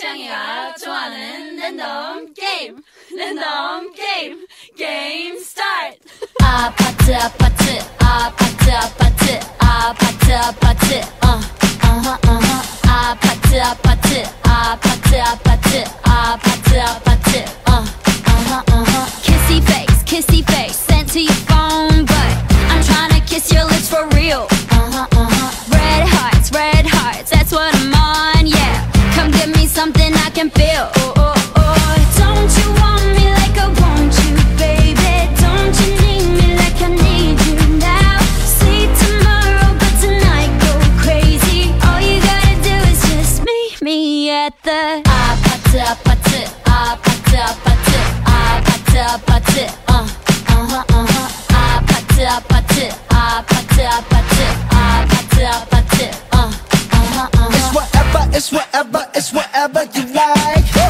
창희가 좋아하는 랜덤 게임 랜덤 게임 스타트. 아파트 아파트 아파트 아파트 아파트 아파트 아파트 아파트 아파트 아파트 아파트 아파트 kissy face sent to your phone, but I'm trying to kiss your lips for real. Red hearts, that's what I'm on, yeah. Come give me something I can feel. Don't you want me like I want you, baby? Don't you need me like I need you now? See tomorrow, but tonight go crazy. All you gotta do is just meet me at the 아파트 아파트 아파트 아파트 아파트 아파트 아파트 아파트 아파트 아파트 아파트 It's whatever you like.